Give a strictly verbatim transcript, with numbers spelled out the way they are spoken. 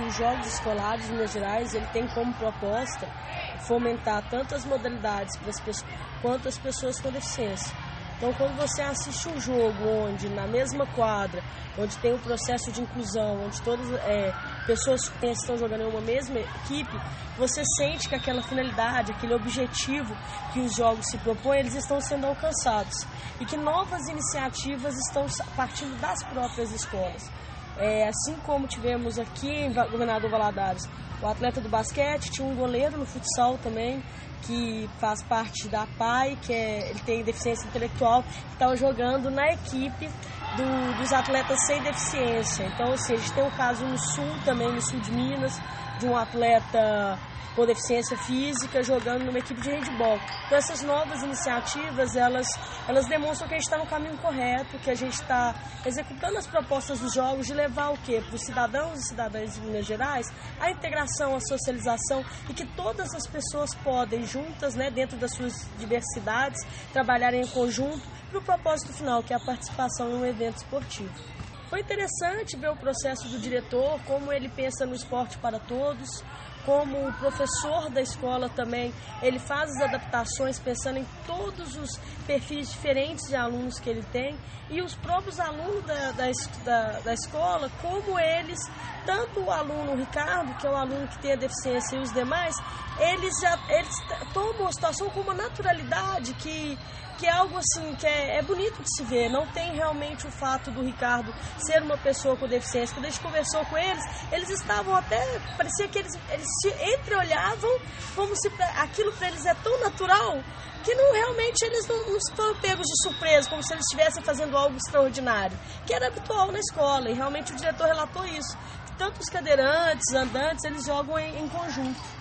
os Jogos Escolares de Minas Gerais, ele tem como proposta fomentar tanto as modalidades para as pessoas, quanto as pessoas com deficiência. Então, quando você assiste um jogo onde, na mesma quadra, onde tem o processo de inclusão, onde todas é, pessoas que estão jogando em uma mesma equipe, você sente que aquela finalidade, aquele objetivo que os jogos se propõem, eles estão sendo alcançados. E que novas iniciativas estão partindo das próprias escolas. É, assim como tivemos aqui em Governador Valadares, o atleta do basquete, tinha um goleiro no futsal também, que faz parte da P A I, que é, ele tem deficiência intelectual, que estava jogando na equipe do, dos atletas sem deficiência. Então, assim, a gente tem um caso no sul também, no sul de Minas, de um atleta com deficiência física jogando numa equipe de handebol. Então, essas novas iniciativas, elas, elas demonstram que a gente está no caminho correto, que a gente está executando as propostas dos jogos de levar o quê? Para os cidadãos e cidadãs de Minas Gerais, a integração, a socialização e que todas as pessoas podem, juntas, né, dentro das suas diversidades, trabalharem em conjunto para o propósito final, que é a participação em um evento esportivo. Foi interessante ver o processo do diretor, como ele pensa no esporte para todos, como o professor da escola também, ele faz as adaptações pensando em todos os perfis diferentes de alunos que ele tem, e os próprios alunos da, da, da, da escola, como eles, tanto o aluno Ricardo, que é um aluno que tem a deficiência, e os demais, eles já eles tomam a situação com uma naturalidade que... que é algo assim, que é, é bonito de se ver. Não tem realmente o fato do Ricardo ser uma pessoa com deficiência. Quando a gente conversou com eles, eles estavam até, parecia que eles, eles se entreolhavam, como se pra, aquilo para eles é tão natural, que não, realmente eles não, não foram pegos de surpresa, como se eles estivessem fazendo algo extraordinário, que era habitual na escola, e realmente o diretor relatou isso. Tanto os cadeirantes, andantes, eles jogam em, em conjunto.